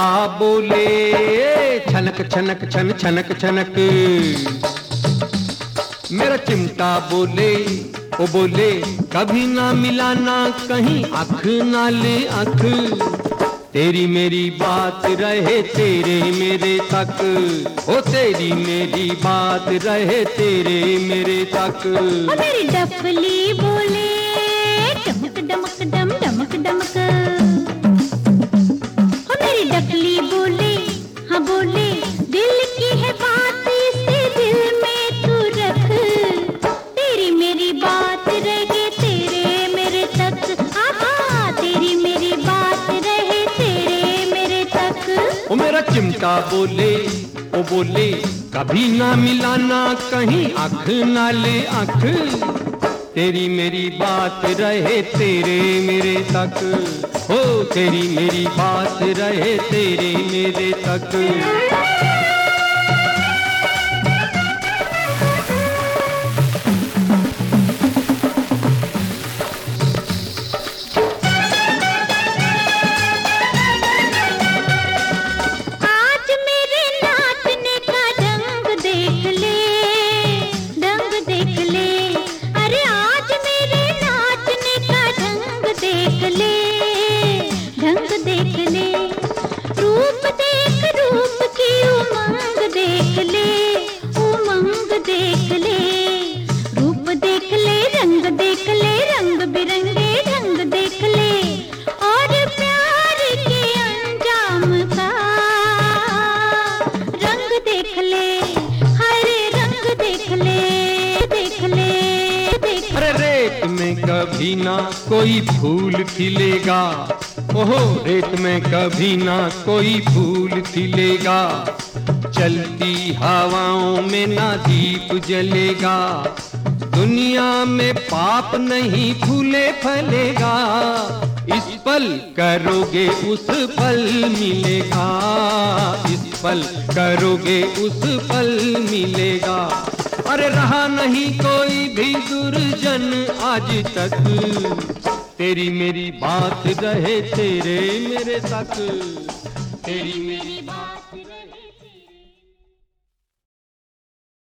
चिमटा बोले छनक छनक छन छनक छनक। मेरा चिमटा बोले ओ बोले कभी ना मिलाना कहीं आँख ना ले आँख। तेरी मेरी बात रहे तेरे मेरे तक, ओ तेरी मेरी बात रहे तेरे मेरे तक। मेरी डफली बोले डमक डमक डम डमक डमक। मेरी डफली बोले हाँ बोले दिल की है बात इसे दिल में तू रख। तेरी मेरी बात रहे तेरे मेरे तक, आहा तेरी मेरी बात रहे तेरे मेरे तक। ओ मेरा चिमटा बोले ओ बोले कभी ना मिलाना कहीं आँख ना ले आँख। तेरी मेरी बात रहे तेरे मेरे तक, हो तेरी मेरी बात रहे तेरे मेरे तक। रूप देख रूप की उमंग देख ले, उमंग देख ले। रूप देख ले रंग बिरंगे ढंग देख ले, और प्यार के अंजाम का रंग देख ले, हरे रंग देख ले देख ले देख। अरे रेत में कभी ना कोई फूल खिलेगा, ओहो रेत में कभी ना कोई फूल खिलेगा। चलती हवाओं में ना दीप जलेगा, दुनिया में पाप नहीं फूले फलेगा। इस पल करोगे उस पल मिलेगा, इस पल करोगे उस पल मिलेगा। अरे रहा नहीं कोई भी दुर्जन आज तक, तेरी मेरी बात रहे तेरे मेरे तक। तेरी मेरी